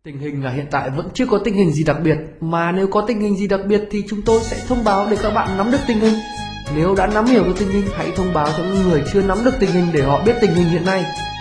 Tình hình là hiện tại vẫn chưa có tình hình gì đặc biệt, mà nếu có tình hình gì đặc biệt thì chúng tôi sẽ thông báo để các bạn nắm được tình hình. Nếu đã nắm hiểu được tình hình, hãy thông báo cho những người chưa nắm được tình hình để họ biết tình hình hiện nay.